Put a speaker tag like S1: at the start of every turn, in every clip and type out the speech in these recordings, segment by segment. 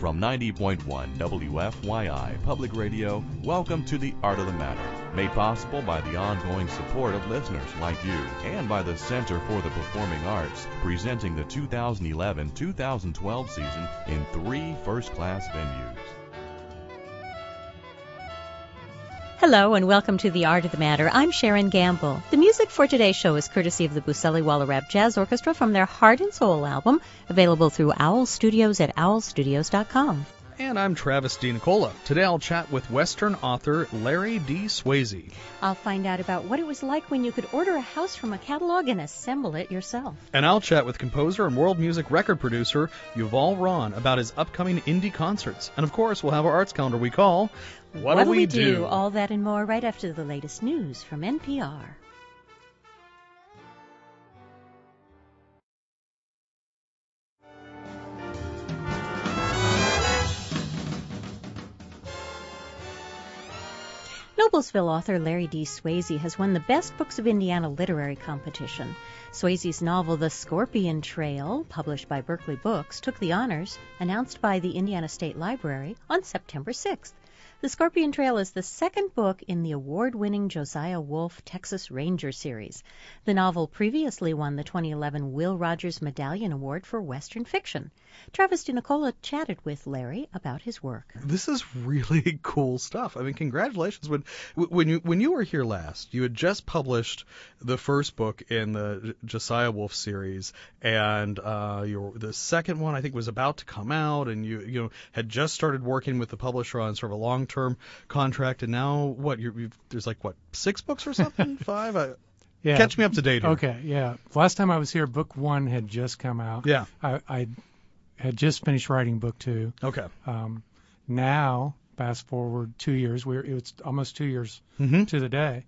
S1: From 90.1 WFYI Public Radio, welcome to The Art of the Matter, made possible by the ongoing support of listeners like you and by the Center for the Performing Arts, presenting the 2011-2012 season in 3 first-class venues.
S2: Hello and welcome to The Art of the Matter. I'm Sharon Gamble. The music for today's show is courtesy of the Buseli Wallerab Jazz Orchestra from their Heart and Soul album, available through Owl Studios at owlstudios.com.
S3: And I'm Travis D. Nicola. Today I'll chat with Western author Larry D. Swayze.
S2: I'll find out about what it was like when you could order a house from a catalog and assemble it yourself.
S3: And I'll chat with composer and world music record producer Yuval Ron about his upcoming indie concerts. And of course, we'll have our arts calendar we call What'll We Do?
S2: All that and more right after the latest news from NPR. Noblesville author Larry D. Swayze has won the Best Books of Indiana literary competition. Swayze's novel The Scorpion Trail, published by Berkeley Books, took the honors, announced by the Indiana State Library on September 6th. The Scorpion Trail is the second book in the award-winning Josiah Wolfe Texas Ranger series. The novel previously won the 2011 Will Rogers Medallion Award for Western Fiction. Travis D. Nicola chatted with Larry about his work.
S3: This is really cool stuff. I mean, congratulations. When you were here last, you had just published the first book in the Josiah Wolfe series, and the second one I think was about to come out, and you had just started working with the publisher on sort of a long-term contract, and now there's 6 books or something? 5?
S4: Yeah.
S3: Catch me up to date here.
S4: Okay, yeah. Last time I was here, book 1 had just come out.
S3: Yeah.
S4: I had just finished writing book 2.
S3: Okay.
S4: Now, fast forward 2 years, it's almost 2 years to the day.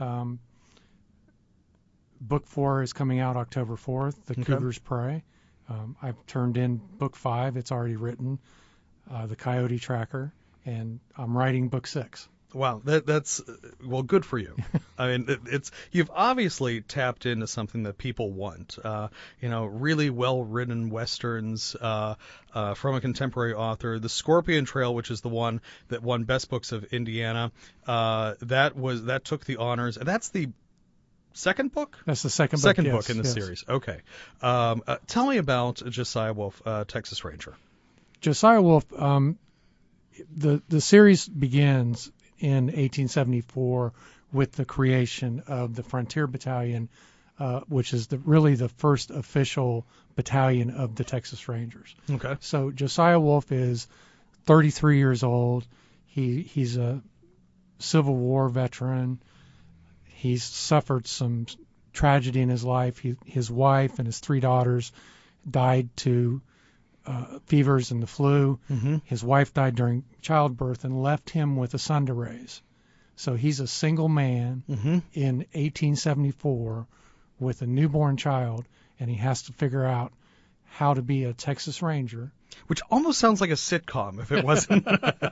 S4: Book 4 is coming out October 4th, The Cougar's Prey. I've turned in book 5. It's already written, The Coyote Tracker, and I'm writing book 6.
S3: Wow, that's good for you. I mean, you've obviously tapped into something that people want. Really well-written westerns from a contemporary author. The Scorpion Trail, which is the one that won Best Books of Indiana, that took the honors. That's the second book?
S4: That's the second book.
S3: Second
S4: yes,
S3: book in the series. Okay. Tell me about Josiah Wolfe, Texas Ranger.
S4: Josiah Wolfe. The series begins in 1874 with the creation of the Frontier Battalion, which is really the first official battalion of the Texas Rangers.
S3: Okay.
S4: So Josiah Wolfe is 33 years old. He's a Civil War veteran. He's suffered some tragedy in his life. His wife and his 3 daughters died to fevers and the flu.
S3: Mm-hmm.
S4: His wife died during childbirth and left him with a son to raise. So he's a single man in 1874 with a newborn child, and he has to figure out how to be a Texas Ranger.
S3: Which almost sounds like a sitcom if it wasn't.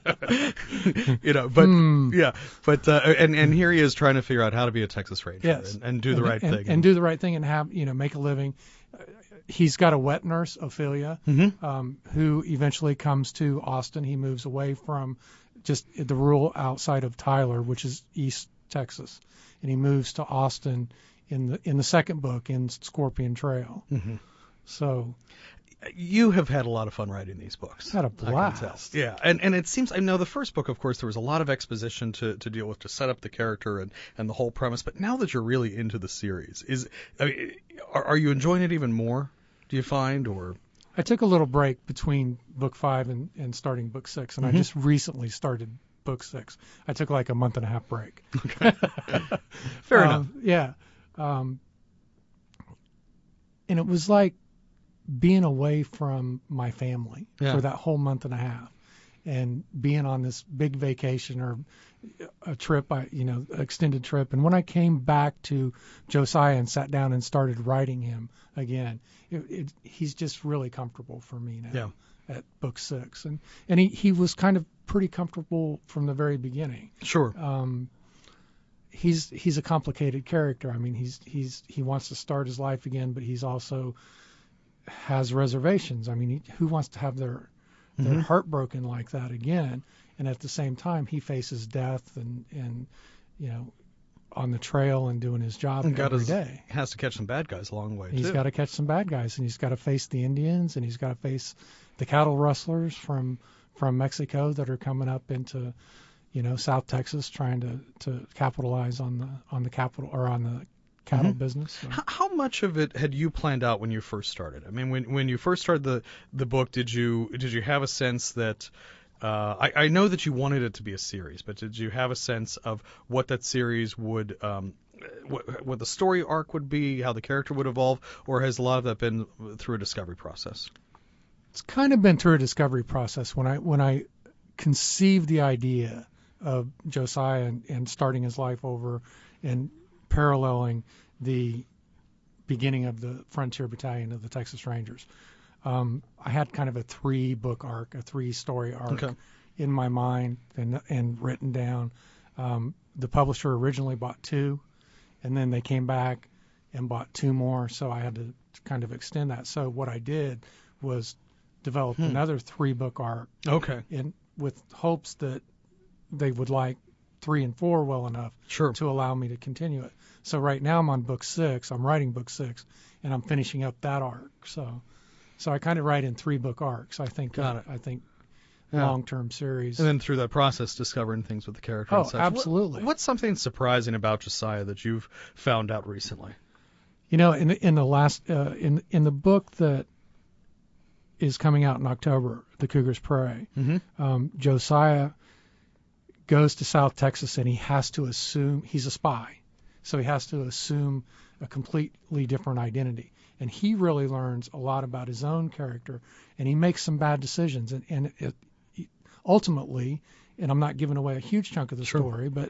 S3: And here he is trying to figure out how to be a Texas Ranger.
S4: Yes.
S3: and do the right thing.
S4: And do the right thing and have, make a living. He's got a wet nurse, Ophelia, who eventually comes to Austin. He moves away from just the rural outside of Tyler, which is East Texas, and he moves to Austin in the second book, in Scorpion Trail.
S3: Mm-hmm.
S4: So
S3: you have had a lot of fun writing these books.
S4: Had a blast.
S3: Yeah, and it seems, I know the first book, of course, there was a lot of exposition to deal with, to set up the character and the whole premise, but now that you're really into the series, are you enjoying it even more, do you find, or?
S4: I took a little break between book 5 and starting book 6, and I just recently started book 6. I took like a month and a half break.
S3: Okay. Fair enough.
S4: Yeah. And it was like being away from my family for that whole month and a half, and being on this big vacation or a trip, extended trip. And when I came back to Josiah and sat down and started writing him again, he's just really comfortable for me now at book 6. And he was kind of pretty comfortable from the very beginning.
S3: Sure.
S4: He's a complicated character. I mean, he wants to start his life again, but he's also has reservations. I mean, who wants to have their They're heartbroken like that again, and at the same time he faces death and on the trail and doing his job every day.
S3: Has to catch some bad guys along the way,
S4: He's got to catch some bad guys, and he's got to face the Indians, and he's got to face the cattle rustlers from Mexico that are coming up into, South Texas, trying to capitalize on the capital or on the cattle business. So.
S3: How much of it had you planned out when you first started? I mean, when you first started the book, did you have a sense that I know that you wanted it to be a series, but did you have a sense of what that series would, what the story arc would be, how the character would evolve, or has a lot of that been through a discovery process?
S4: It's kind of been through a discovery process. When I conceived the idea of Josiah and starting his life over and paralleling the beginning of the Frontier Battalion of the Texas Rangers, I had kind of a 3-book arc, a 3-story arc in my mind and written down. The publisher originally bought 2, and then they came back and bought 2 more, so I had to kind of extend that. So what I did was develop another 3-book arc, with hopes that they would like 3 and 4 well enough to allow me to continue it. So right now I'm on book 6. I'm writing book 6, and I'm finishing up that arc. So I kind of write in 3-book arcs. I think long-term series.
S3: And then through that process, discovering things with the character.
S4: Oh, absolutely.
S3: What's something surprising about Josiah that you've found out recently?
S4: In the last in the book that is coming out in October, The Cougar's Prey, Josiah goes to South Texas and he has to assume he's a spy, so he has to assume a completely different identity. And he really learns a lot about his own character, and he makes some bad decisions. And ultimately, and I'm not giving away a huge chunk of the story, but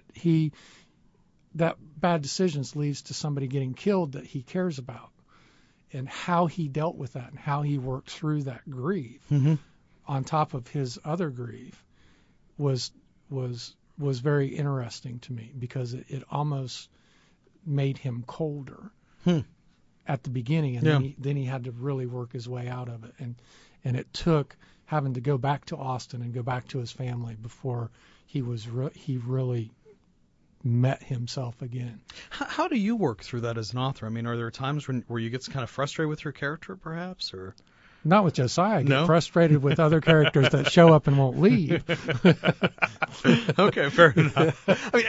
S4: that bad decisions leads to somebody getting killed that he cares about, and how he dealt with that and how he worked through that grief on top of his other grief was very interesting to me, because it almost made him colder at the beginning, and then he had to really work his way out of it, and it took having to go back to Austin and go back to his family before he really met himself again.
S3: How do you work through that as an author? I mean, are there times where you get kind of frustrated with your character, perhaps, or?
S4: Not with Josiah. I get frustrated with other characters that show up and won't leave.
S3: Okay, fair enough.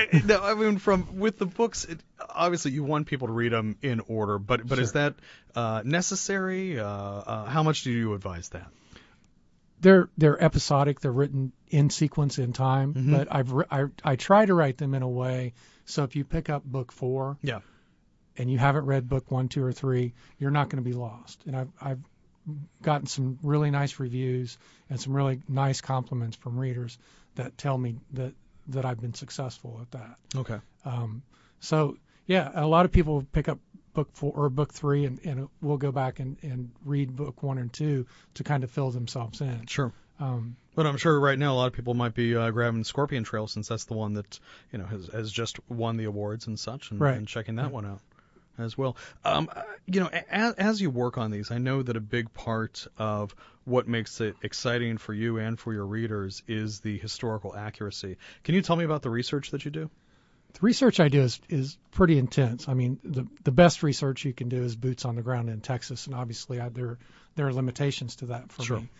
S3: With the books, obviously you want people to read them in order, but is that necessary? How much do you advise that?
S4: They're episodic. They're written in sequence in time, but I try to write them in a way so if you pick up book 4, and you haven't read book 1, 2, or 3, you're not going to be lost. And I've gotten some really nice reviews and some really nice compliments from readers that tell me that I've been successful at that.
S3: Okay.
S4: So yeah, a lot of people pick up book 4 or book 3 and we'll go back and read book 1 and 2 to kind of fill themselves in.
S3: Sure. But I'm sure right now a lot of people might be grabbing Scorpion Trail, since that's the one that has just won the awards and such, and checking that one out as well. As you work on these, I know that a big part of what makes it exciting for you and for your readers is the historical accuracy. Can you tell me about the research that you do?
S4: The research I do is pretty intense. I mean, the best research you can do is boots on the ground in Texas, and obviously there are limitations to that for me.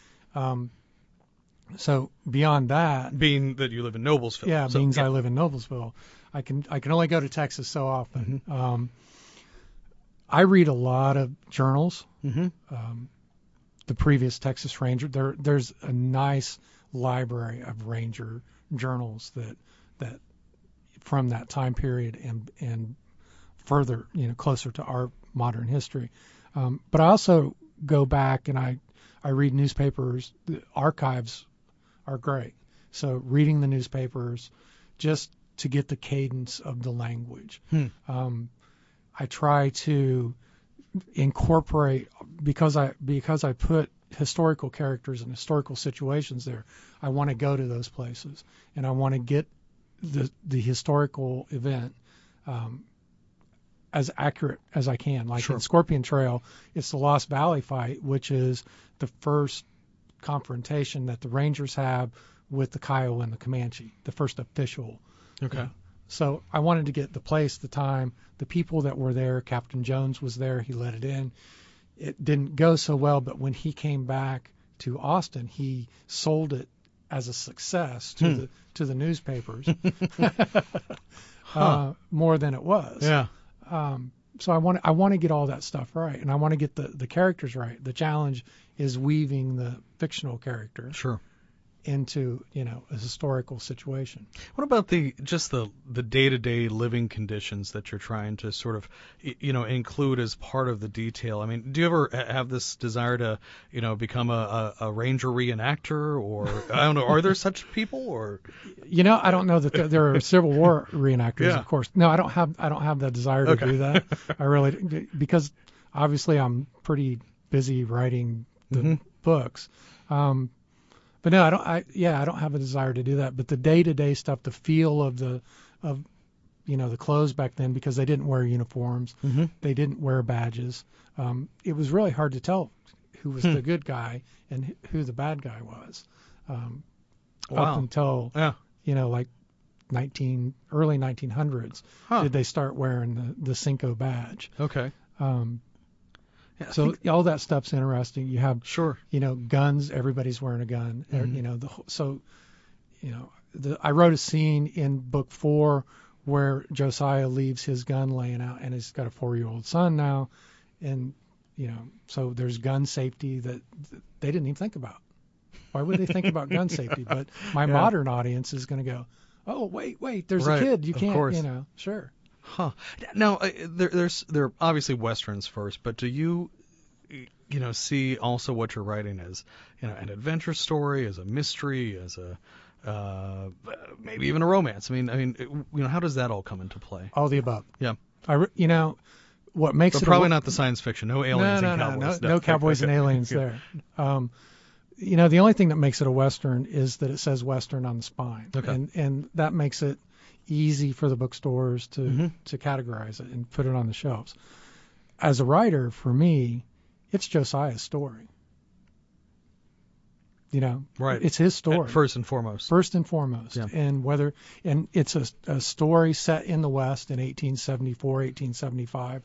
S4: So beyond that,
S3: being that you live in Noblesville,
S4: means I live in Noblesville. I can only go to Texas so often. I read a lot of journals. The previous Texas Ranger, there's a nice library of Ranger journals that from that time period and further, closer to our modern history. But I also go back and I read newspapers. The archives are great. So reading the newspapers just to get the cadence of the language. I try to incorporate, because I put historical characters and historical situations there, I want to go to those places and I want to get the historical event as accurate as I can. Like in Scorpion Trail, it's the Lost Valley fight, which is the first confrontation that the Rangers have with the Kiowa and the Comanche, the first official.
S3: Okay.
S4: So I wanted to get the place, the time, the people that were there. Captain Jones was there. He let it in. It didn't go so well, but when he came back to Austin, he sold it as a success to the newspapers. More than it was.
S3: Yeah.
S4: So I want to get all that stuff right, and I want to get the characters right. The challenge is weaving the fictional character into a historical situation.
S3: What about the day-to-day living conditions that you're trying to sort of include as part of the detail? I mean, do you ever have this desire to become a Ranger reenactor, or I don't know, are there such people? Or
S4: I don't know that there are Civil War reenactors, of course. No, I don't have the desire to do that. I really, because obviously I'm pretty busy writing the books. But no, I don't have a desire to do that. But the day-to-day stuff, the feel of the clothes back then, because they didn't wear uniforms, they didn't wear badges. It was really hard to tell who was the good guy and who the bad guy was. Up until like early 1900s, did they start wearing the Cinco badge?
S3: Okay.
S4: Yeah, so all that stuff's interesting. You have guns. Everybody's wearing a gun. I wrote a scene in book 4 where Josiah leaves his gun laying out, and he's got a 4-year-old son now, and so there's gun safety that they didn't even think about. Why would they think about gun safety? But my modern audience is going to go, oh wait, there's a kid. You can't, sure.
S3: Huh. Now, they're obviously Westerns first, but do you see also what you're writing as, an adventure story, as a mystery, as a maybe even a romance? I mean, how does that all come into play?
S4: All the above.
S3: Yeah.
S4: What makes it
S3: probably not the science fiction. No aliens and cowboys.
S4: No cowboys and aliens there. The only thing that makes it a Western is that it says Western on the spine, and that makes it easy for the bookstores to categorize it and put it on the shelves. As a writer, for me, it's Josiah's story.
S3: Right.
S4: It's his story.
S3: First and foremost.
S4: Yeah. And it's a story set in the West in 1874, 1875.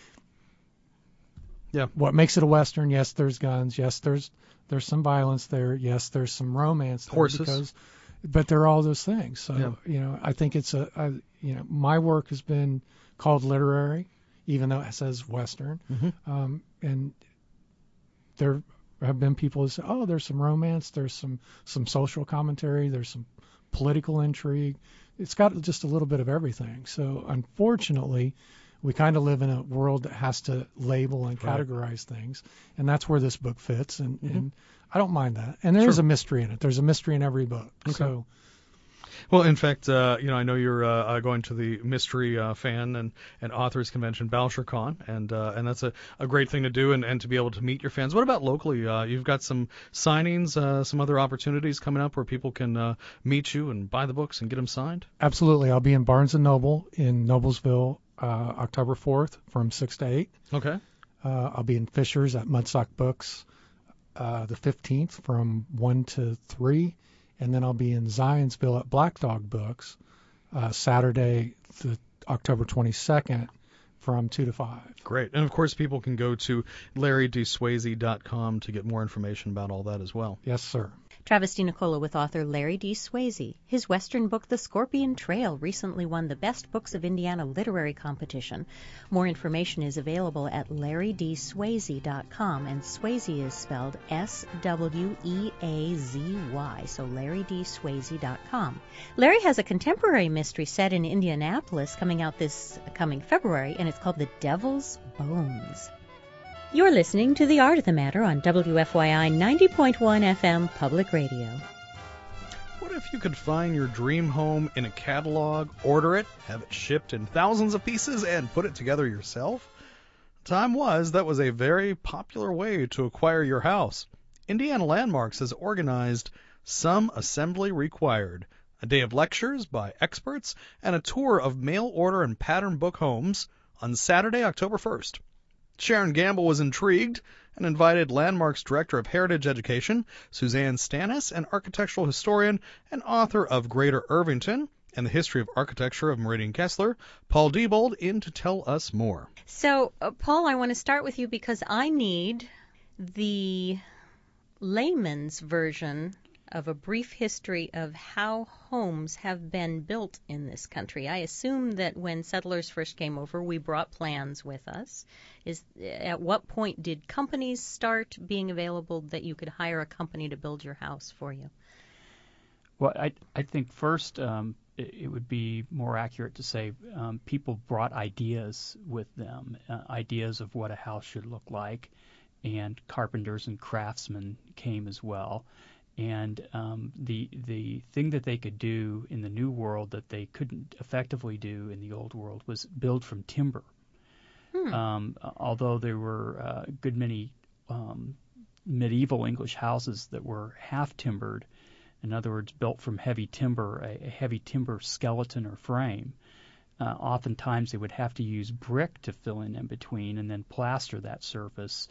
S3: Yeah.
S4: What makes it a Western? Yes, there's guns. Yes, there's some violence there. Yes, there's some romance there.
S3: Horses.
S4: But they're all those things. So, I think it's my work has been called literary, even though it says Western. And there have been people who say, oh, there's some romance, there's some social commentary, there's some political intrigue. It's got just a little bit of everything. So, unfortunately, we kind of live in a world that has to label and categorize things. And that's where this book fits. And I don't mind that. And there is a mystery in it. There's a mystery in every book.
S3: Okay.
S4: So,
S3: well, in fact, I know you're going to the mystery fan and authors convention, BoucherCon, and that's a great thing to do and to be able to meet your fans. What about locally? You've got some signings, some other opportunities coming up where people can meet you and buy the books and get them signed?
S4: Absolutely. I'll be in Barnes & Noble in Noblesville October 4th from 6 to 8.
S3: Okay.
S4: I'll be in Fisher's at Mudstock Books the 15th from 1 to 3. And then I'll be in Zionsville at Black Dog Books Saturday, October 22nd from 2 to 5.
S3: Great. And, of course, people can go to LarryDSwayze.com to get more information about all that as well.
S4: Yes, sir.
S2: Travis DiNicola with author Larry D. Swayze. His Western book, The Scorpion Trail, recently won the Best Books of Indiana literary competition. More information is available at LarryDSwayze.com, and Swayze is spelled S-W-E-A-Z-Y, so LarryDSwayze.com. Larry has a contemporary mystery set in Indianapolis coming out this coming February, and it's called The Devil's Bones. You're listening to The Art of the Matter on WFYI 90.1 FM Public Radio.
S3: What if you could find your dream home in a catalog, order it, have it shipped in thousands of pieces, and put it together yourself? Time was that was a very popular way to acquire your house. Indiana Landmarks has organized Some Assembly Required, a day of lectures by experts and a tour of mail order and pattern book homes on Saturday, October 1st. Sharon Gamble was intrigued and invited Landmark's Director of Heritage Education, Suzanne Stannis, and architectural historian and author of Greater Irvington and the History of Architecture of Meridian Kessler, Paul Diebold, in to tell us more.
S2: So, Paul, I want to start with you because I need the layman's version of a brief history of how homes have been built in this country. I assume that when settlers first came over, we brought plans with us. At what point did companies start being available that you could hire a company to build your house for you?
S5: Well, I think first it would be more accurate to say people brought ideas with them, ideas of what a house should look like, and carpenters and craftsmen came as well. And the thing that they could do in the New World that they couldn't effectively do in the Old World was build from timber. Although there were a good many medieval English houses that were half timbered, in other words, built from heavy timber, a heavy timber skeleton or frame. Oftentimes they would have to use brick to fill in between and then plaster that surface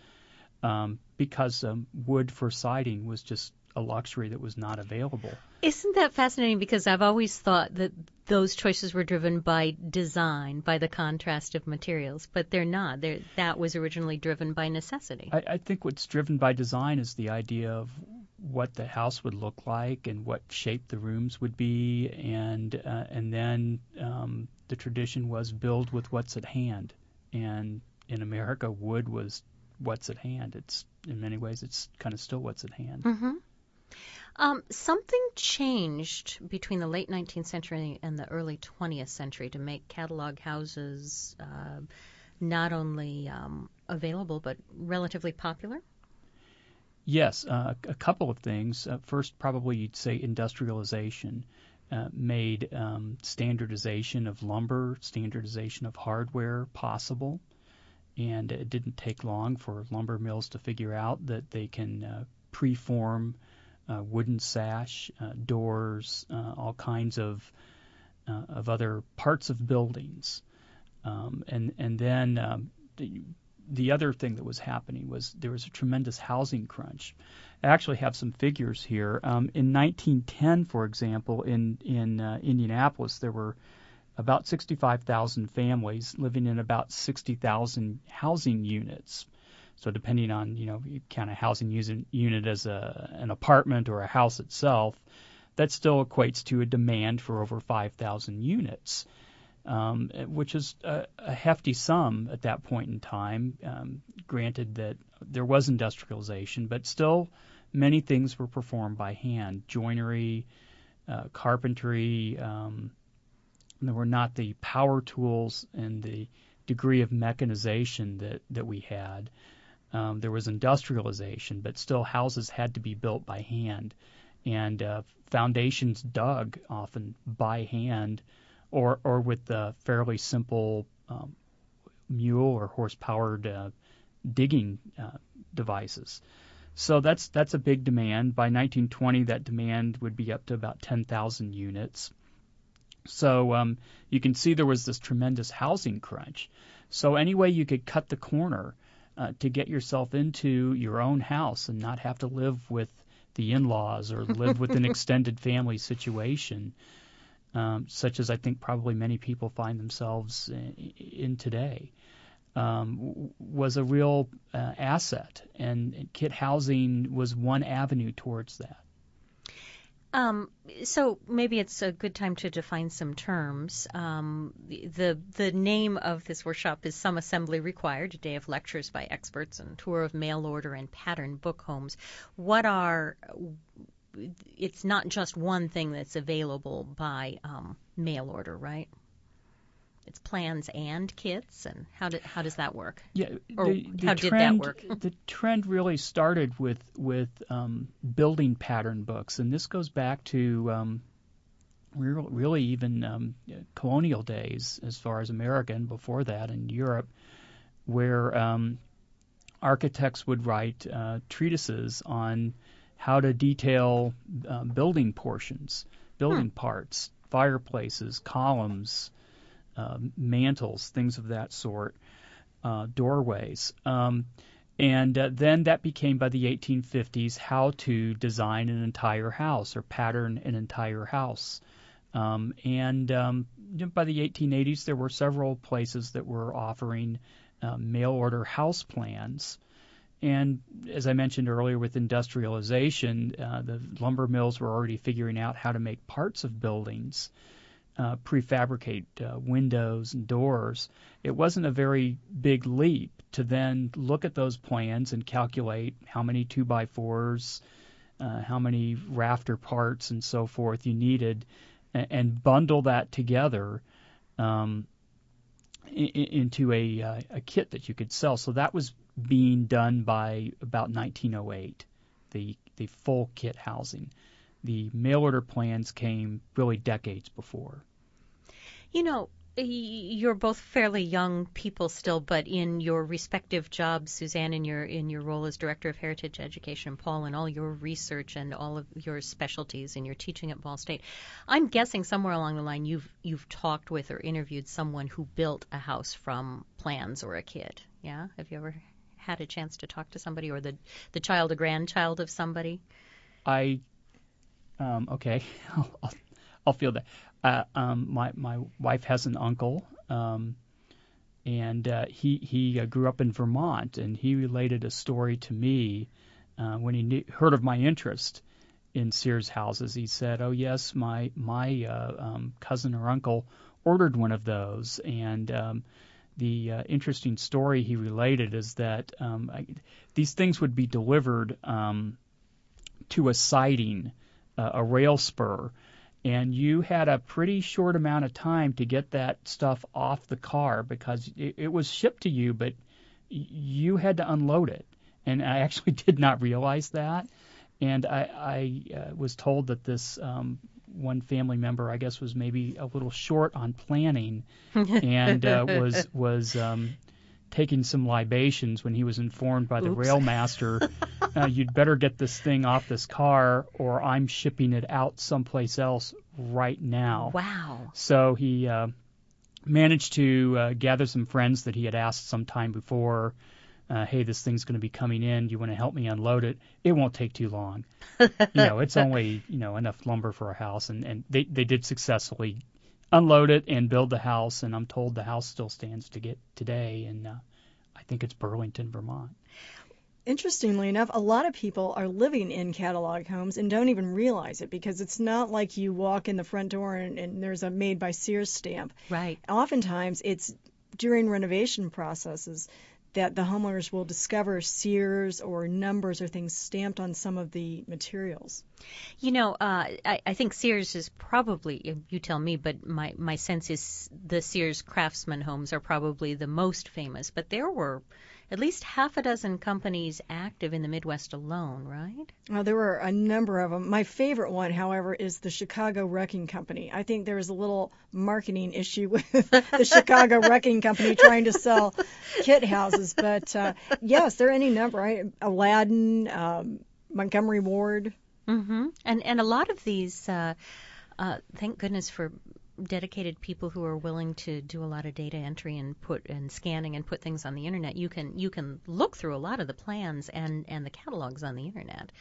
S5: because wood for siding was just a luxury that was not available.
S2: Isn't that fascinating? Because I've always thought that those choices were driven by design, by the contrast of materials, but they're not. That was originally driven by necessity.
S5: I think what's driven by design is the idea of what the house would look like and what shape the rooms would be, and then the tradition was build with what's at hand. And in America, wood was what's at hand. It's in many ways it's kind of still what's at hand.
S2: Mm-hmm. Something changed between the late 19th century and the early 20th century to make catalog houses not only available but relatively popular?
S5: Yes, a couple of things. First, probably you'd say industrialization made standardization of lumber, standardization of hardware possible. And it didn't take long for lumber mills to figure out that they can preform wooden sash, doors, all kinds of other parts of buildings. And then the other thing that was happening was there was a tremendous housing crunch. I actually have some figures here. In 1910, for example, in Indianapolis, there were about 65,000 families living in about 60,000 housing units. So depending on, you count a housing unit as an apartment or a house itself, that still equates to a demand for over 5,000 units, which is a hefty sum at that point in time. Granted that there was industrialization, but still many things were performed by hand. Joinery, carpentry, there were not the power tools and the degree of mechanization that we had. There was industrialization, but still houses had to be built by hand, and foundations dug often by hand or with fairly simple mule or horse-powered digging devices. So that's a big demand. By 1920, that demand would be up to about 10,000 units. So you can see there was this tremendous housing crunch. So any way you could cut the corner to get yourself into your own house and not have to live with the in-laws or live with an extended family situation, such as I think probably many people find themselves in today, was a real asset. And kit housing was one avenue towards that.
S2: So maybe it's a good time to define some terms. The name of this workshop is Some Assembly Required, a day of lectures by experts and tour of mail order and pattern book homes. It's not just one thing that's available by mail order, right? It's plans and kits, and how does that work?
S5: Yeah,
S2: how did that work?
S5: The trend really started with building pattern books, and this goes back to really even colonial days, as far as America, and before that in Europe, where architects would write treatises on how to detail building portions, building parts, fireplaces, columns, mantles, things of that sort, doorways. And then that became, by the 1850s, how to design an entire house or pattern an entire house. By the 1880s, there were several places that were offering mail-order house plans. And as I mentioned earlier, with industrialization, the lumber mills were already figuring out how to make parts of buildings, prefabricate windows and doors. It wasn't a very big leap to then look at those plans and calculate how many 2x4s, how many rafter parts and so forth you needed, and bundle that together into a kit that you could sell. So that was being done by about 1908, the full kit housing. The mail order plans came really decades before.
S2: You know, you're both fairly young people still, but in your respective jobs, Suzanne, in your role as Director of Heritage Education, Paul, and all your research and all of your specialties in your teaching at Ball State, I'm guessing somewhere along the line you've talked with or interviewed someone who built a house from plans or a kit. Yeah? Have you ever had a chance to talk to somebody, or the child or grandchild of somebody?
S5: Okay, I'll feel that. My wife has an uncle, and he grew up in Vermont, and he related a story to me when he heard of my interest in Sears houses. He said, "Oh yes, my cousin or uncle ordered one of those," and the interesting story he related is that these things would be delivered to a siding, a rail spur, and you had a pretty short amount of time to get that stuff off the car because it was shipped to you, but you had to unload it. And I actually did not realize that. And I was told that this one family member, I guess, was maybe a little short on planning and was taking some libations when he was informed by the rail master, you'd better get this thing off this car or I'm shipping it out someplace else right now.
S2: Wow.
S5: So he managed to gather some friends that he had asked some time before, hey, this thing's going to be coming in. Do you want to help me unload it? It won't take too long. It's only, enough lumber for a house. And they did successfully unload it and build the house, and I'm told the house still stands today, and I think it's Burlington, Vermont.
S6: Interestingly enough, a lot of people are living in catalog homes and don't even realize it because it's not like you walk in the front door and there's a Made by Sears stamp.
S2: Right.
S6: Oftentimes, it's during renovation processes that the homeowners will discover Sears or numbers or things stamped on some of the materials.
S2: I think Sears is probably, you tell me, but my sense is the Sears Craftsman homes are probably the most famous. But there were at least half a dozen companies active in the Midwest alone, right?
S6: Well, there were a number of them. My favorite one, however, is the Chicago Wrecking Company. I think there was a little marketing issue with the Chicago Wrecking Company trying to sell kit houses. But, yes, there are any number, right? Aladdin, Montgomery Ward.
S2: Mm-hmm. And a lot of these, thank goodness for dedicated people who are willing to do a lot of data entry and scanning and put things on the internet. You can look through a lot of the plans and the catalogs on the internet.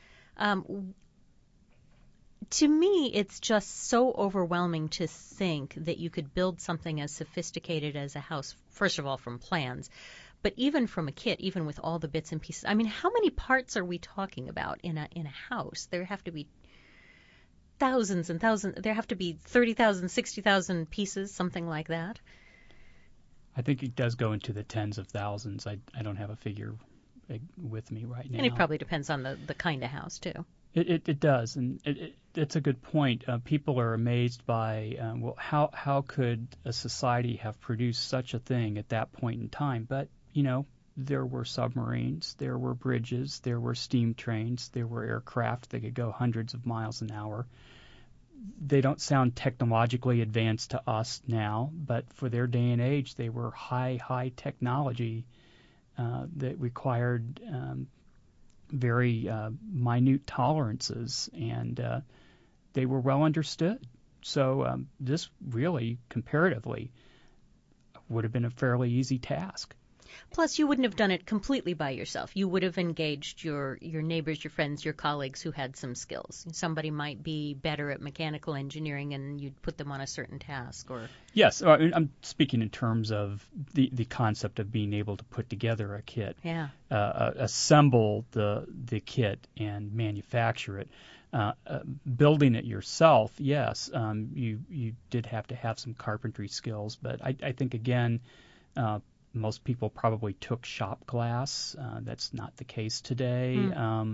S2: To me, it's just so overwhelming to think that you could build something as sophisticated as a house, first of all, from plans, but even from a kit, even with all the bits and pieces. I mean, how many parts are we talking about in a house? There have to be thousands and thousands. There have to be 30,000, 60,000 pieces, something like that.
S5: I think it does go into the tens of thousands. I don't have a figure with me right now.
S2: And it probably depends on the kind of house, too.
S5: It does, and it's a good point. People are amazed by, how could a society have produced such a thing at that point in time? But, there were submarines, there were bridges, there were steam trains, there were aircraft that could go hundreds of miles an hour. They don't sound technologically advanced to us now, but for their day and age, they were high technology that required very minute tolerances, and they were well understood. So this really, comparatively, would have been a fairly easy task.
S2: Plus, you wouldn't have done it completely by yourself. You would have engaged your neighbors, your friends, your colleagues who had some skills. Somebody might be better at mechanical engineering, and you'd put them on a certain task. Or
S5: yes, I'm speaking in terms of the concept of being able to put together a kit, assemble the kit, and manufacture it. Building it yourself, yes, you did have to have some carpentry skills, but I think again. Most people probably took shop class. That's not the case today. So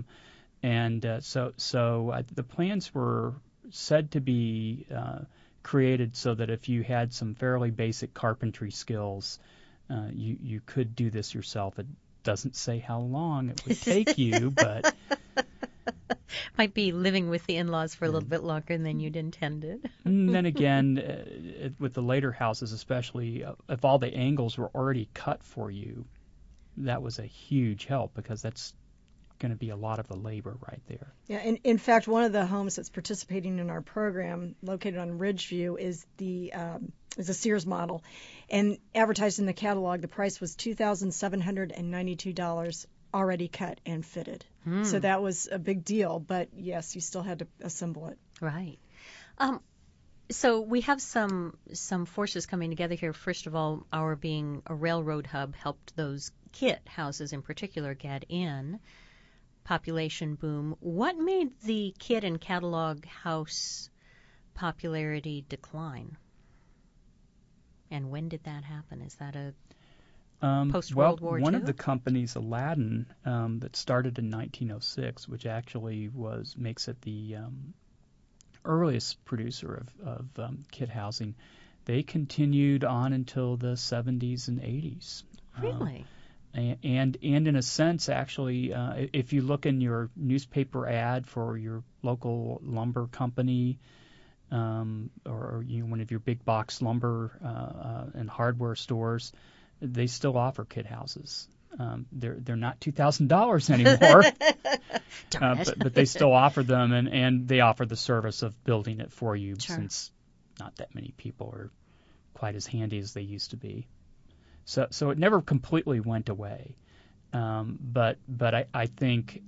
S5: the plans were said to be created so that if you had some fairly basic carpentry skills, you could do this yourself. It doesn't say how long it would take you, but
S2: might be living with the in-laws for a little bit longer than you'd intended.
S5: And then again, with the later houses especially, if all the angles were already cut for you, that was a huge help because that's going to be a lot of the labor right there.
S6: Yeah, and in fact, one of the homes that's participating in our program, located on Ridgeview, is a Sears model, and advertised in the catalog, the price was $2,792. Already cut and fitted. So that was a big deal, but yes, you still had to assemble it.
S2: Right. So we have some forces coming together here. First of all, our being a railroad hub helped those kit houses in particular get in. Population boom. What made the kit and catalog house popularity decline? And when did that happen? Is that a post-World War II?
S5: One of the companies, Aladdin, that started in 1906, which actually makes it the earliest producer of kit housing, they continued on until the 70s and 80s.
S2: Really?
S5: And in a sense, actually, if you look in your newspaper ad for your local lumber company, or one of your big box lumber and hardware stores, they still offer kit houses. They're not $2,000 anymore, but they still offer them, and they offer the service of building it for you, since not that many people are quite as handy as they used to be. So it never completely went away, but I think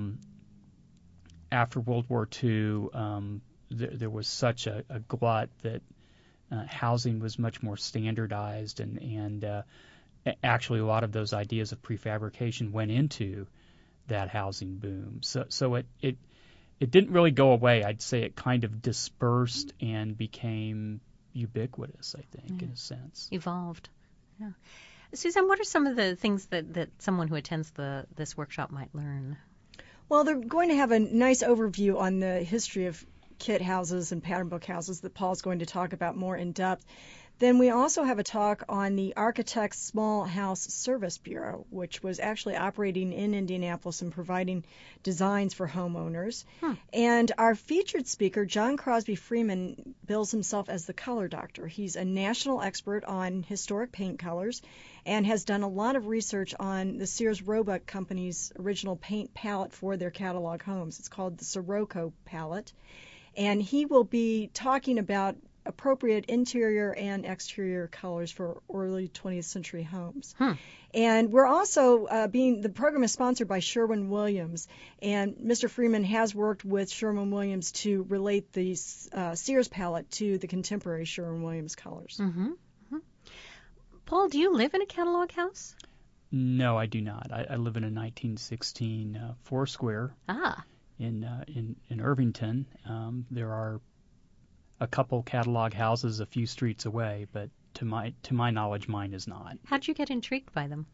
S5: after World War II, there was such a glut that housing was much more standardized, and actually a lot of those ideas of prefabrication went into that housing boom. So it didn't really go away. I'd say it kind of dispersed and became ubiquitous, I think, in a sense.
S2: Evolved. Yeah. Suzanne, what are some of the things that someone who attends this workshop might learn?
S6: Well, they're going to have a nice overview on the history of kit houses and pattern book houses that Paul's going to talk about more in depth. Then we also have a talk on the Architects Small House Service Bureau, which was actually operating in Indianapolis and providing designs for homeowners. And our featured speaker, John Crosby Freeman, bills himself as the color doctor. He's a national expert on historic paint colors and has done a lot of research on the Sears Roebuck Company's original paint palette for their catalog homes. It's called the Sirocco palette. And he will be talking about appropriate interior and exterior colors for early 20th century homes. And we're also the program is sponsored by Sherwin-Williams, and Mr. Freeman has worked with Sherwin-Williams to relate the Sears palette to the contemporary Sherwin-Williams colors.
S2: Paul, do you live in a catalog house?
S5: No, I do not. I live in a 1916 four-square in Irvington. There are a couple catalog houses a few streets away, but to my knowledge, mine is not.
S2: How'd you get intrigued by them?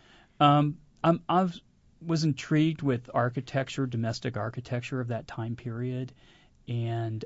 S5: I was intrigued with architecture, domestic architecture of that time period, and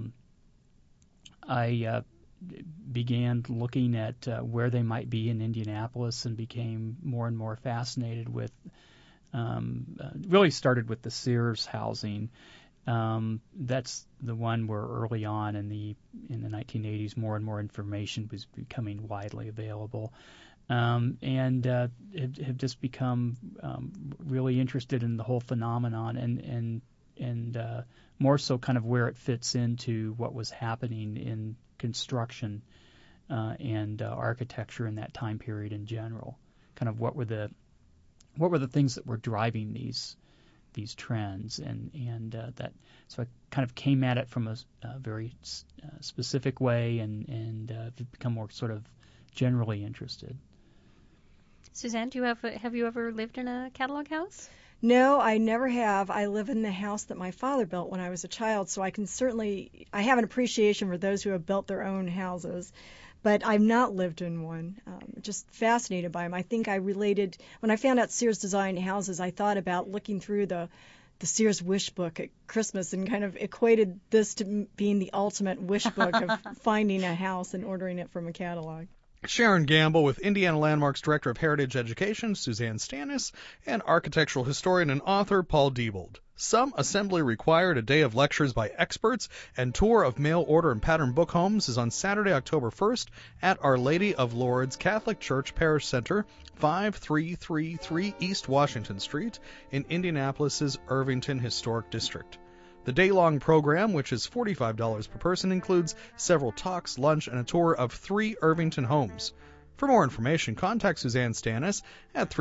S5: I began looking at where they might be in Indianapolis and became more and more fascinated with. Really started with the Sears housing. That's the one where early on in the 1980s, more and more information was becoming widely available, and have just become really interested in the whole phenomenon, and more so kind of where it fits into what was happening in construction and architecture in that time period in general. kind of what were the things that were driving these trends, and that so I kind of came at it from a very specific way, and become more sort of generally interested.
S2: Suzanne, have you ever lived in a catalog house?
S6: No, I never have. I live in the house that my father built when I was a child, so I have an appreciation for those who have built their own houses. But I've not lived in one. Just fascinated by them. I think I related, when I found out Sears designed houses, I thought about looking through the Sears wish book at Christmas and kind of equated this to being the ultimate wish book of finding a house and ordering it from a catalog.
S3: Sharon Gamble with Indiana Landmarks Director of Heritage Education, Suzanne Stannis, and architectural historian and author Paul Diebold. Some assembly required, a day of lectures by experts and tour of mail order and pattern book homes is on Saturday, October 1st at Our Lady of Lourdes Catholic Church Parish Center, 5333 East Washington Street in Indianapolis's Irvington Historic District. The day-long program, which is $45 per person, includes several talks, lunch, and a tour of 3 Irvington homes. For more information, contact Suzanne Stannis at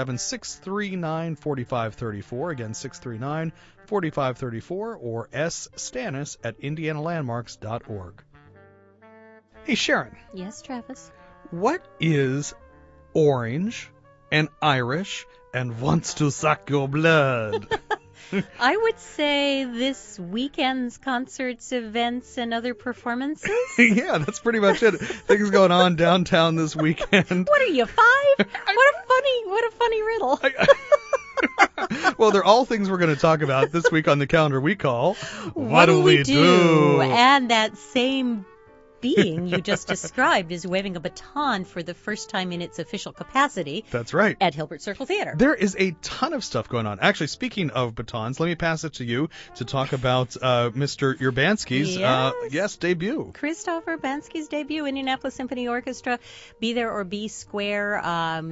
S3: 317-639-4534, again 639-4534, or sstannis at indianalandmarks.org. Hey, Sharon.
S2: Yes, Travis?
S3: What is orange and Irish and wants to suck your blood?
S2: I would say this weekend's concerts, events, and other performances.
S3: Yeah, that's pretty much it. Things going on downtown this weekend.
S2: What are you, 5? What a funny riddle.
S3: Well, they're all things we're going to talk about this week on the calendar we call What Do We Do?
S2: And that same being you just described is waving a baton for the first time in its official capacity.
S3: That's right.
S2: At Hilbert Circle Theater.
S3: There is a ton of stuff going on. Actually, speaking of batons, let me pass it to you to talk about Mr. Urbanski's debut.
S2: Christopher Urbanski's debut, Indianapolis Symphony Orchestra. Be there or be square.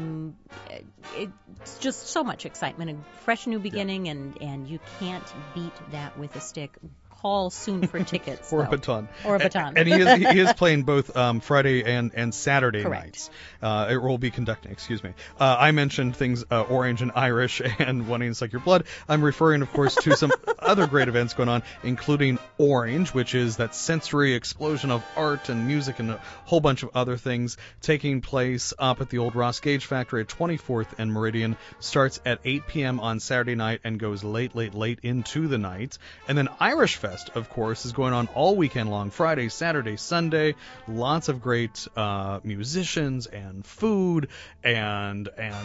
S2: It's just so much excitement, a fresh new beginning, and you can't beat that with a stick. Call soon for tickets.
S3: Or a baton.
S2: And
S3: he is playing both Friday and Saturday
S2: Correct.
S3: nights. It will be conducting, excuse me. I mentioned things orange and Irish and wanting to suck your blood. I'm referring, of course, to some other great events going on, including Orange, which is that sensory explosion of art and music and a whole bunch of other things taking place up at the old Ross Gage Factory at 24th and Meridian. Starts at 8 p.m. on Saturday night and goes late into the night. And then Irish Fest, of course, is going on all weekend long, Friday, Saturday, Sunday. Lots of great musicians and food and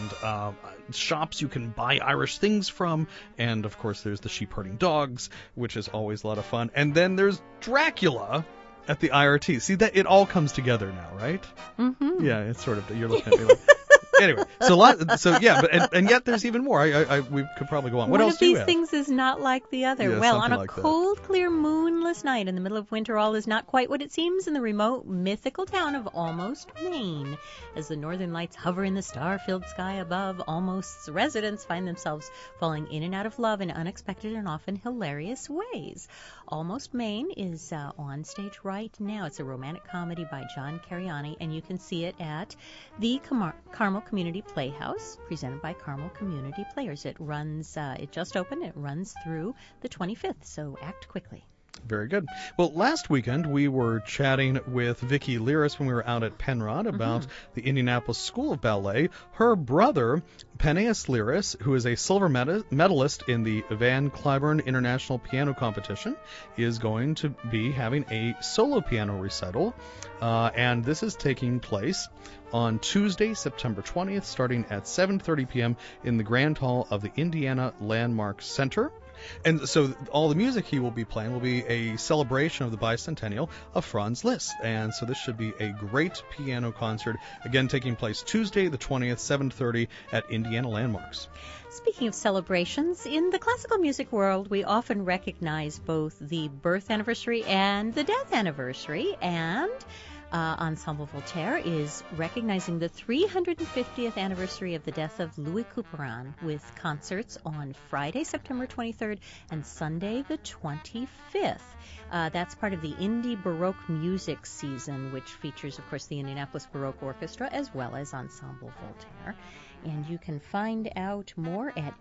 S3: shops you can buy Irish things from. And, of course, there's the sheep herding dogs, which is always a lot of fun. And then there's Dracula at the IRT. See, that it all comes together now, right?
S2: Mm-hmm.
S3: Yeah, it's sort of, you're looking at me like... Anyway, and yet there's even more. We could probably go on. What else do you have?
S2: One of these things is not like the other.
S3: Yeah,
S2: well, on a
S3: like
S2: cold, clear, moonless night in the middle of winter, all is not quite what it seems in the remote, mythical town of Almost, Maine. As the northern lights hover in the star-filled sky above, Almost's residents find themselves falling in and out of love in unexpected and often hilarious ways. Almost, Maine is on stage right now. It's a romantic comedy by John Cariani, and you can see it at the Carmel Community Playhouse, presented by Carmel Community Players. It runs, it just opened, it runs through the 25th, so act quickly.
S3: Very good. Well, last weekend we were chatting with Vicki Liris when we were out at Penrod about the Indianapolis School of Ballet. Her brother, Peneus Liris, who is a silver medalist in the Van Cliburn International Piano Competition, is going to be having a solo piano recital, and this is taking place on Tuesday, September 20th, starting at 7:30 p.m. in the Grand Hall of the Indiana Landmark Center. And so all the music he will be playing will be a celebration of the bicentennial of Franz Liszt. And so this should be a great piano concert, again taking place Tuesday the 20th, 7:30 at Indiana Landmarks.
S2: Speaking of celebrations, in the classical music world, we often recognize both the birth anniversary and the death anniversary, and Ensemble Voltaire is recognizing the 350th anniversary of the death of Louis Couperin with concerts on Friday, September 23rd and Sunday the 25th. That's part of the Indie Baroque music season, which features, of course, the Indianapolis Baroque Orchestra as well as Ensemble Voltaire. And you can find out more at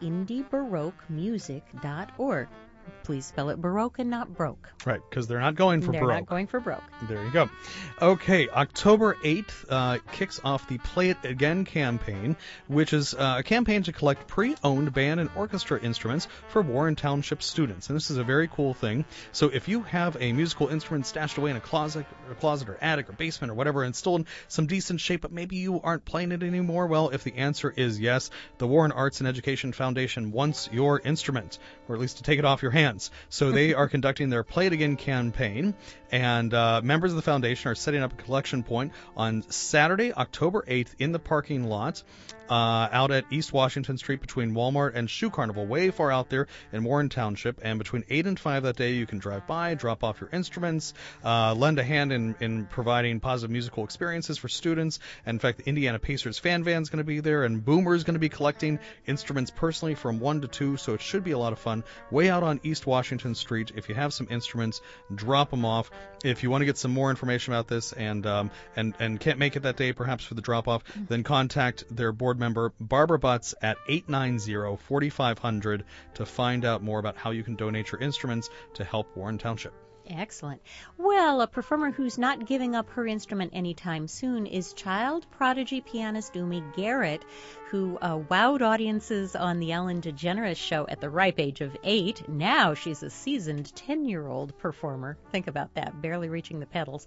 S2: indiebaroquemusic.org. Please spell it Baroque and not broke.
S3: Right, because they're not going for
S2: They're
S3: broke.
S2: not going for broke.
S3: There you go. Okay, October 8th kicks off the Play It Again campaign, which is a campaign to collect pre-owned band and orchestra instruments for Warren Township students. And this is a very cool thing. So if you have a musical instrument stashed away in a closet or attic or basement or whatever, and still in some decent shape, but maybe you aren't playing it anymore, well, if the answer is yes, the Warren Arts and Education Foundation wants your instrument, or at least to take it off your hands. So they are conducting their Play It Again campaign, and members of the foundation are setting up a collection point on Saturday, October 8th in the parking lot out at East Washington Street between Walmart and Shoe Carnival, way far out there in Warren Township. And between 8 and 5 that day, you can drive by, drop off your instruments, lend a hand in providing positive musical experiences for students. And in fact, the Indiana Pacers fan van is going to be there, and Boomer is going to be collecting instruments personally from 1 to 2, so it should be a lot of fun. Way out on East Washington Street. If you have some instruments, drop them off. If you want to get some more information about this and can't make it that day, perhaps for the drop-off, then contact their board member, Barbara Butts, at 890-4500 to find out more about how you can donate your instruments to help Warren Township.
S2: Excellent. Well, a performer who's not giving up her instrument anytime soon is child prodigy pianist Umi Garrett, who wowed audiences on the Ellen DeGeneres show at the ripe age of 8. Now she's a seasoned 10-year-old performer. Think about that, barely reaching the pedals.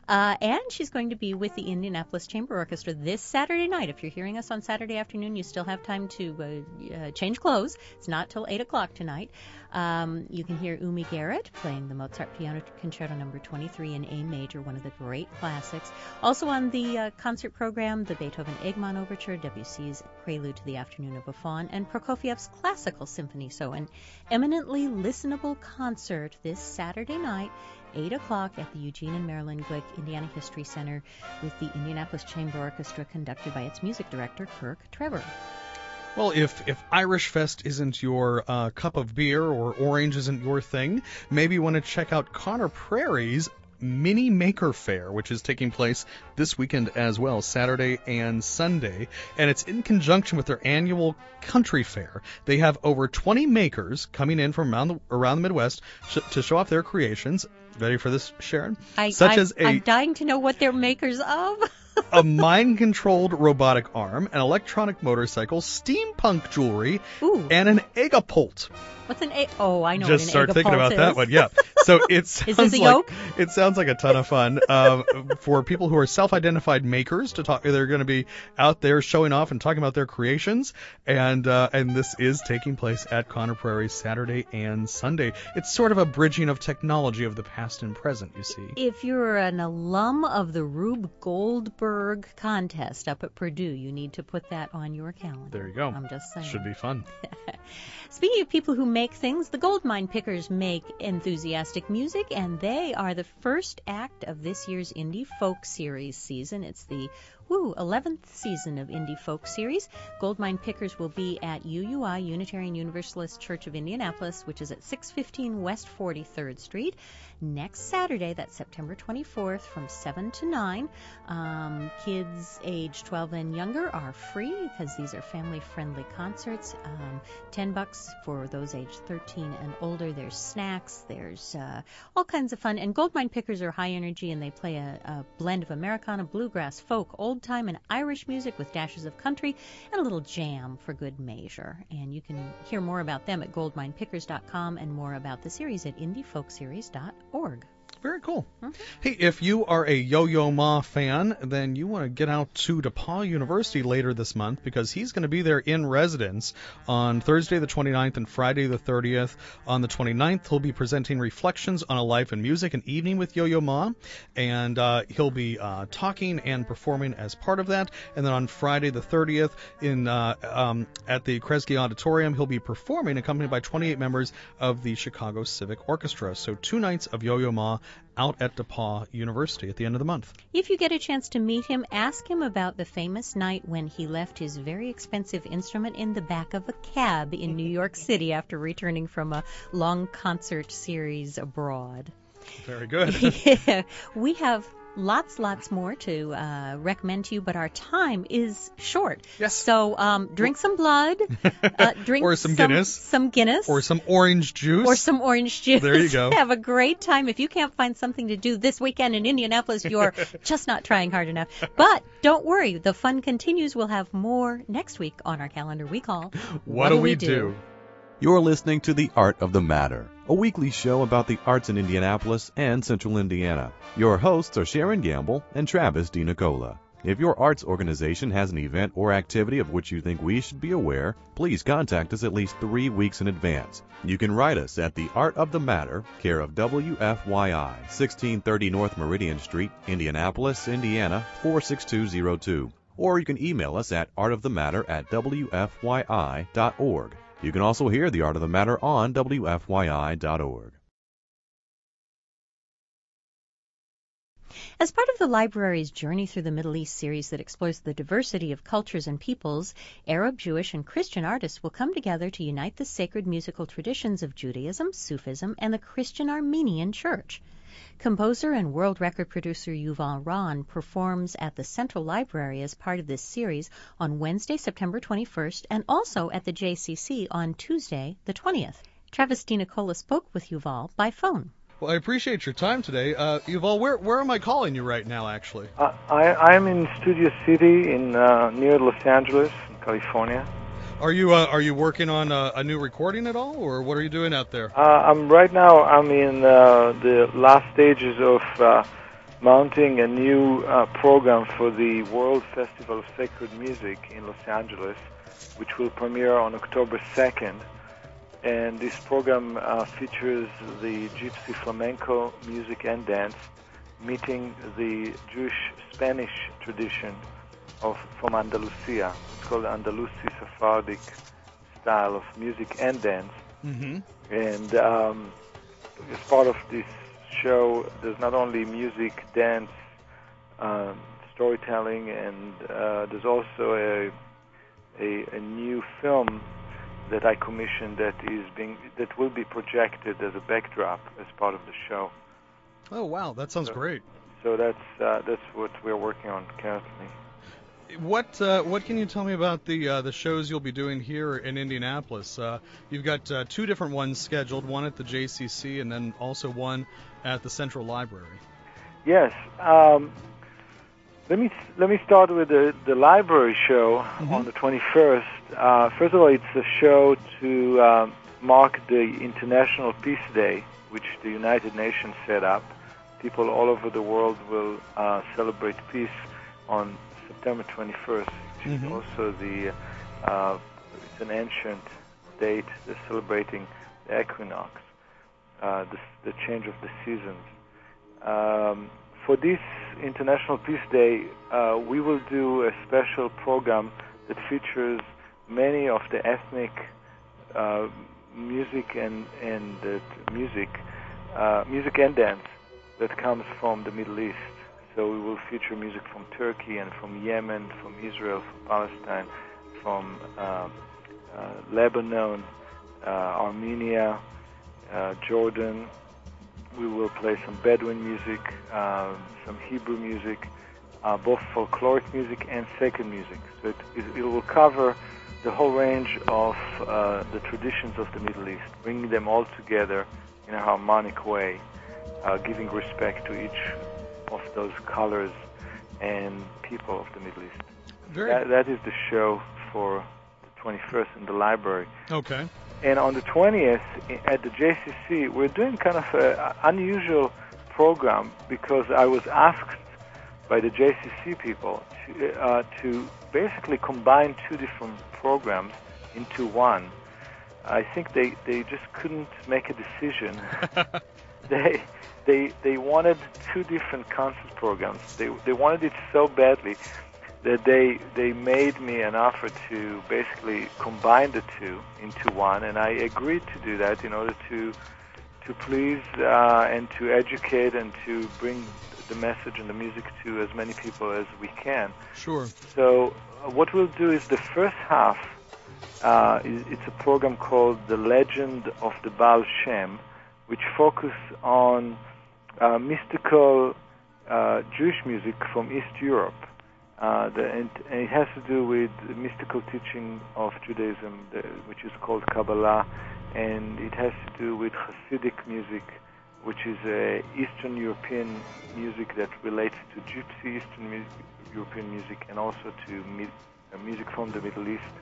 S2: And she's going to be with the Indianapolis Chamber Orchestra this Saturday night. If you're hearing us on Saturday afternoon, you still have time to change clothes. It's not till 8 o'clock tonight. You can hear Umi Garrett playing the Mozart Piano Concerto No. 23 in A major, one of the great classics. Also on the concert program, the Beethoven Egmont Overture, Debussy's Prelude to the Afternoon of a Faun, and Prokofiev's Classical Symphony. So an eminently listenable concert this Saturday night, 8 o'clock at the Eugene and Marilyn Glick Indiana History Center with the Indianapolis Chamber Orchestra conducted by its music director, Kirk Trevor.
S3: Well, if Irish Fest isn't your cup of beer or orange isn't your thing, maybe you want to check out Conner Prairie's Mini Maker Fair, which is taking place this weekend as well, Saturday and Sunday, and it's in conjunction with their annual country fair. They have over 20 makers coming in from around the Midwest to show off their creations. Ready for this, Sharon?
S2: I'm dying to know what they're makers of.
S3: A mind-controlled robotic arm, an electronic motorcycle, steampunk jewelry,
S2: Ooh.
S3: and an Eggapult.
S2: What's an egg? Oh, I know
S3: Just
S2: what an
S3: start thinking about
S2: is.
S3: that one, yeah. So it sounds
S2: this a yoke?
S3: It sounds like a ton of fun for people who are self-identified makers to talk. They're going to be out there showing off and talking about their creations, and this is taking place at Conner Prairie Saturday and Sunday. It's sort of a bridging of technology of the past and present, you see.
S2: If you're an alum of the Rube Goldberg contest up at Purdue, you need to put that on your calendar.
S3: There you go.
S2: I'm just saying.
S3: Should be fun.
S2: Speaking of people who make things, the Goldmine Pickers make enthusiastic music, and they are the first act of this year's Indie Folk Series season. It's the 11th season of Indie Folk Series. Goldmine Pickers will be at UUI, Unitarian Universalist Church of Indianapolis, which is at 615 West 43rd Street, next Saturday, that's September 24th, from 7 to 9. Kids age 12 and younger are free because these are family-friendly concerts. $10 for those age 13 and older. There's snacks. There's all kinds of fun. And Goldmine Pickers are high energy, and they play a blend of Americana, bluegrass, folk, old time, and Irish music with dashes of country and a little jam for good measure. And you can hear more about them at goldminepickers.com and more about the series at indiefolkseries.org.
S3: Very cool.
S2: Mm-hmm.
S3: Hey, if you are a Yo-Yo Ma fan, then you want to get out to DePauw University later this month because he's going to be there in residence on Thursday the 29th and Friday the 30th. On the 29th, he'll be presenting Reflections on a Life in Music, an evening with Yo-Yo Ma, and he'll be talking and performing as part of that. And then on Friday the 30th at the Kresge Auditorium, he'll be performing accompanied by 28 members of the Chicago Civic Orchestra. So 2 nights of Yo-Yo Ma out at DePauw University at the end of the month.
S2: If you get a chance to meet him, ask him about the famous night when he left his very expensive instrument in the back of a cab in New York City after returning from a long concert series abroad.
S3: Very good.
S2: Yeah, we have Lots more to recommend to you, but our time is short.
S3: Yes.
S2: So drink some blood, drink
S3: or some Guinness,
S2: or
S3: some orange juice, There you go.
S2: Have a great time. If you can't find something to do this weekend in Indianapolis, you're just not trying hard enough. But don't worry, the fun continues. We'll have more next week on our calendar we call
S3: What Do We Do?
S1: You're listening to The Art of the Matter, a weekly show about the arts in Indianapolis and Central Indiana. Your hosts are Sharon Gamble and Travis DiNicola. If your arts organization has an event or activity of which you think we should be aware, please contact us at least 3 weeks in advance. You can write us at The Art of the Matter, care of WFYI, 1630 North Meridian Street, Indianapolis, Indiana, 46202. Or you can email us at artofthematter@wfyi.org. You can also hear The Art of the Matter on WFYI.org.
S2: As part of the library's Journey Through the Middle East series that explores the diversity of cultures and peoples, Arab, Jewish, and Christian artists will come together to unite the sacred musical traditions of Judaism, Sufism, and the Christian Armenian Church. Composer and world record producer Yuval Ron performs at the Central Library as part of this series on Wednesday, September 21st, and also at the JCC on Tuesday, the 20th. Travis DiNicola spoke with Yuval by phone.
S3: Well, I appreciate your time today. Yuval, where am I calling you right now, actually?
S7: I'm in Studio City in near Los Angeles, California.
S3: Are you working on a new recording at all, or what are you doing out there?
S7: I'm in the last stages of mounting a new program for the World Festival of Sacred Music in Los Angeles, which will premiere on October 2nd. And this program features the Gypsy flamenco music and dance, meeting the Jewish Spanish tradition from Andalusia. It's called Andalusi Sephardic style of music and dance.
S3: Mm-hmm.
S7: And as part of this show, there's not only music, dance, storytelling, and there's also a new film that I commissioned that will be projected as a backdrop as part of the show.
S3: Oh wow, that sounds great.
S7: So that's what we're working on currently.
S3: What can you tell me about the shows you'll be doing here in Indianapolis? You've got 2 different ones scheduled, one at the JCC and then also one at the Central Library.
S7: Yes. Let me start with the library show on the 21st. First of all, it's a show to mark the International Peace Day, which the United Nations set up. People all over the world will celebrate peace on September 21st, which is also it's an ancient date. They're celebrating the equinox, the change of the seasons. For this International Peace Day, we will do a special program that features many of the ethnic music and music and dance that comes from the Middle East. So we will feature music from Turkey and from Yemen, from Israel, from Palestine, from Lebanon, Armenia, Jordan. We will play some Bedouin music, some Hebrew music, both folkloric music and sacred music. So it will cover the whole range of the traditions of the Middle East, bringing them all together in a harmonic way, giving respect to each of those colors and people of the Middle East. That is the show for the 21st in the library.
S3: Okay.
S7: And on the 20th at the JCC, we're doing kind of an unusual program because I was asked by the JCC people to basically combine 2 different programs into one. I think they just couldn't make a decision. They wanted 2 different concert programs. They wanted it so badly that they made me an offer to basically combine the 2 into one, and I agreed to do that in order to please and to educate and to bring the message and the music to as many people as we can.
S3: Sure.
S7: So what we'll do is the first half, it's a program called The Legend of the Baal Shem, which focus on mystical Jewish music from East Europe. And it has to do with the mystical teaching of Judaism, which is called Kabbalah, and it has to do with Hasidic music, which is Eastern European music that relates to Gypsy Eastern European music and also to music from the Middle East.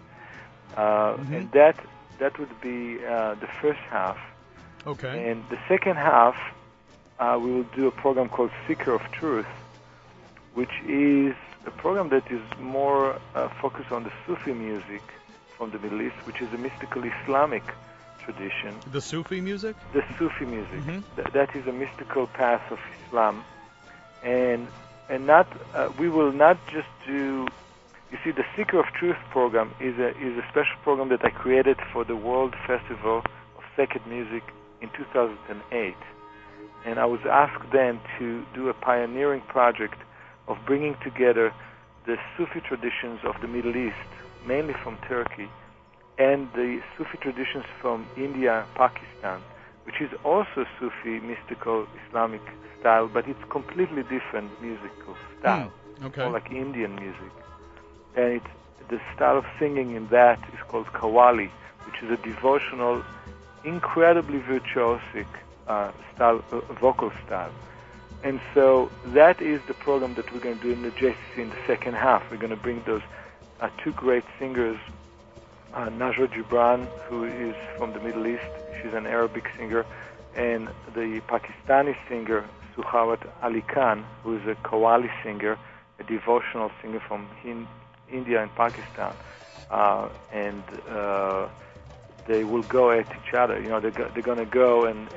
S7: And that would be the first half.
S3: Okay.
S7: And the second half, we will do a program called Seeker of Truth, which is a program that is more focused on the Sufi music from the Middle East, which is a mystical Islamic tradition.
S3: The Sufi music?
S7: The Sufi music. That is a mystical path of Islam. And not we will not just do. You see, the Seeker of Truth program is a special program that I created for the World Festival of Sacred Music in 2008. And I was asked then to do a pioneering project of bringing together the Sufi traditions of the Middle East, mainly from Turkey, and the Sufi traditions from India, Pakistan, which is also Sufi mystical Islamic style, but it's completely different musical style, more like Indian music. And the style of singing in that is called Qawwali, which is a devotional, incredibly virtuosic vocal style. And so that is the program that we're going to do in the JCC in the second half. We're going to bring those two great singers, Najwa Gibran, who is from the Middle East. She's an Arabic singer, and the Pakistani singer, Sukhawat Ali Khan, who is a Qawwali singer, a devotional singer from India and Pakistan. And they will go at each other. You know, they're going to go and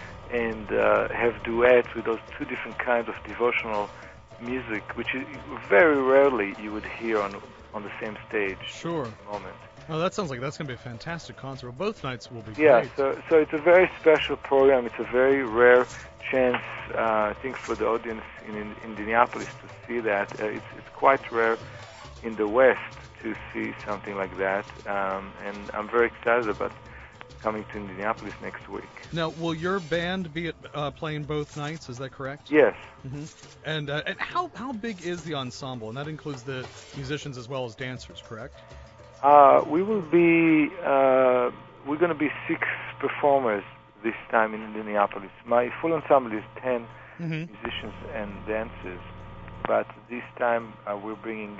S7: have duets with those two different kinds of devotional music, which is very rarely you would hear on the same stage.
S3: Sure.
S7: At the moment.
S3: Oh, that sounds like that's going to be a fantastic concert. Well, both nights will be great.
S7: Yeah, so it's a very special program. It's a very rare chance, I think, for the audience in Indianapolis to see that. It's quite rare in the West to see something like that, and I'm very excited about coming to Indianapolis next week.
S3: Now, will your band be playing both nights? Is that correct?
S7: Yes.
S3: And how big is the ensemble? And that includes the musicians as well as dancers, correct?
S7: We will be. We're going to be 6 performers this time in Indianapolis. My full ensemble is 10 musicians and dancers, but this time we're bringing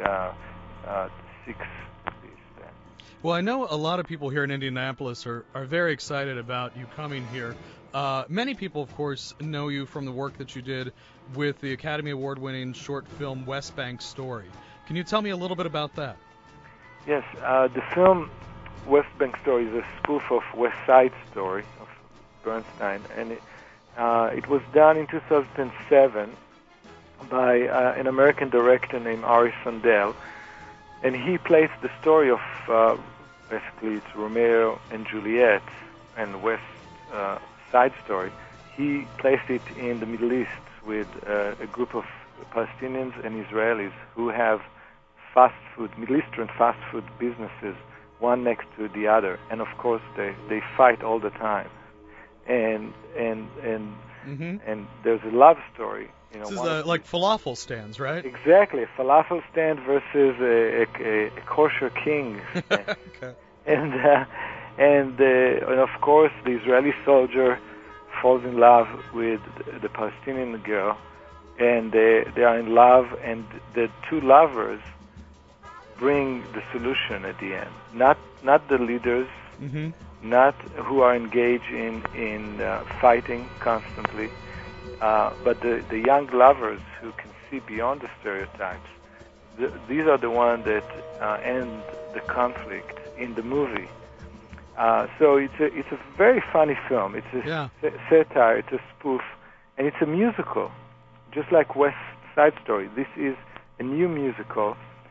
S7: 6.
S3: Well, I know a lot of people here in Indianapolis are very excited about you coming here. Many people, of course, know you from the work that you did with the Academy Award-winning short film West Bank Story. Can you tell me a little bit about that?
S7: Yes, the film West Bank Story is a spoof of West Side Story of Bernstein, and it was done in 2007 by an American director named Ari Sandel. And he placed the story of, basically, it's Romeo and Juliet and West Side Story. He placed it in the Middle East with a group of Palestinians and Israelis who have Middle Eastern fast food businesses, one next to the other. And, of course, they fight all the time. And there's a love story. You know,
S3: this is like falafel stands, right?
S7: Exactly, a falafel stand versus a kosher king stand.
S3: Okay.
S7: And of course the Israeli soldier falls in love with the Palestinian girl, and they are in love, and the two lovers bring the solution at the end. Not the leaders, not who are engaged in fighting constantly. But the young lovers who can see beyond the stereotypes, these are the ones that end the conflict in the movie. So it's a very funny film. It's a satire, it's a spoof, and it's a musical, just like West Side Story. This is a new musical,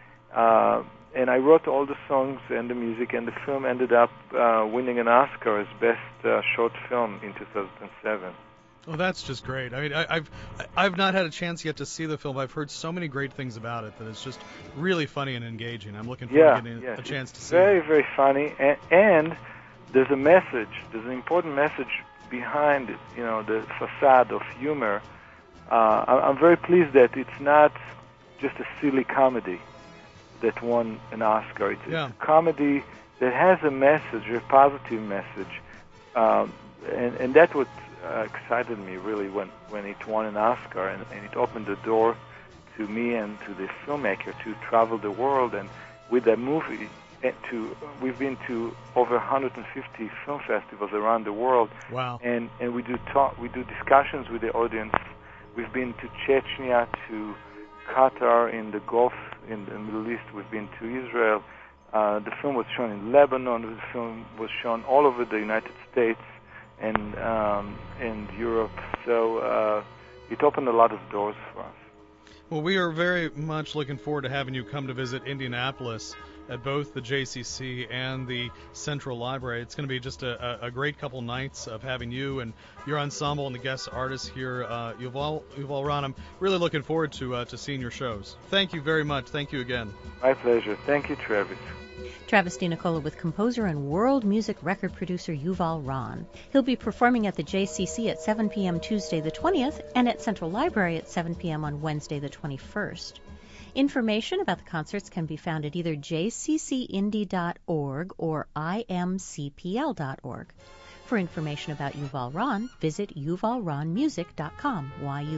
S7: and I wrote all the songs and the music, and the film ended up winning an Oscar as Best Short Film in 2007.
S3: Well, that's just great. I mean, I've not had a chance yet to see the film. I've heard so many great things about it that it's just really funny and engaging. I'm looking forward to getting a chance to see it.
S7: Very, very funny, and there's a message. There's an important message behind it. You know, the facade of humor I'm very pleased that it's not just a silly comedy that won an Oscar. It's a comedy that has a message, a positive message, and that's what excited me really when it won an Oscar, and it opened the door to me and to the filmmaker to travel the world. And with that movie, we've been to over 150 film festivals around the world.
S3: Wow!
S7: And we do discussions with the audience. We've been to Chechnya, to Qatar, in the Gulf, in the Middle East. We've been to Israel. The film was shown in Lebanon. The film was shown all over the United States and Europe. So it opened a lot of doors for us.
S3: Well, we are very much looking forward to having you come to visit Indianapolis at both the JCC and the Central Library. It's going to be just a great couple nights of having you and your ensemble and the guest artists here, Yuval Ron. I'm really looking forward to seeing your shows. Thank you very much. Thank you again.
S7: My pleasure. Thank you, Travis.
S2: Travis DiNicola with composer and world music record producer Yuval Ron. He'll be performing at the JCC at 7 p.m. Tuesday the 20th and at Central Library at 7 p.m. on Wednesday the 21st. Information about the concerts can be found at either jccindy.org or imcpl.org. For information about Yuval Ron, visit yuvalronmusic.com,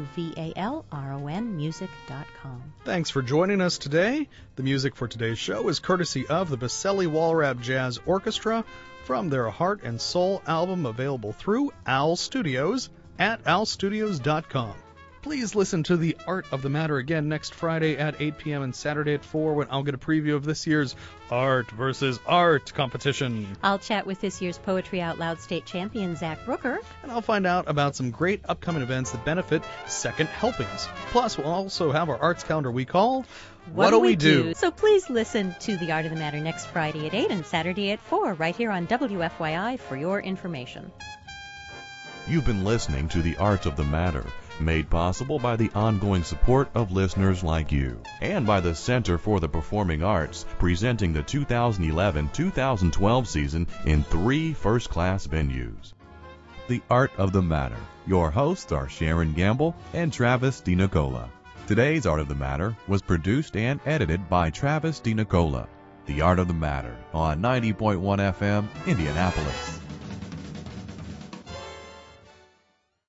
S2: yuvalronmusic.com.
S3: Thanks for joining us today. The music for today's show is courtesy of the Baselli Walrab Jazz Orchestra from their Heart and Soul album, available through Owl Studios at owlstudios.com. Please listen to The Art of the Matter again next Friday at 8 p.m. and Saturday at 4 when I'll get a preview of this year's Art versus Art competition.
S2: I'll chat with this year's Poetry Out Loud state champion, Zach Brooker.
S3: And I'll find out about some great upcoming events that benefit Second Helpings. Plus, we'll also have our arts calendar we call What Do We Do?
S2: So please listen to The Art of the Matter next Friday at 8 and Saturday at 4 right here on WFYI for your information.
S1: You've been listening to The Art of the Matter, made possible by the ongoing support of listeners like you, and by the Center for the Performing Arts, presenting the 2011-2012 season in 3 first-class venues. The Art of the Matter. Your hosts are Sharon Gamble and Travis DiNicola. Today's Art of the Matter was produced and edited by Travis DiNicola. The Art of the Matter on 90.1 FM, Indianapolis.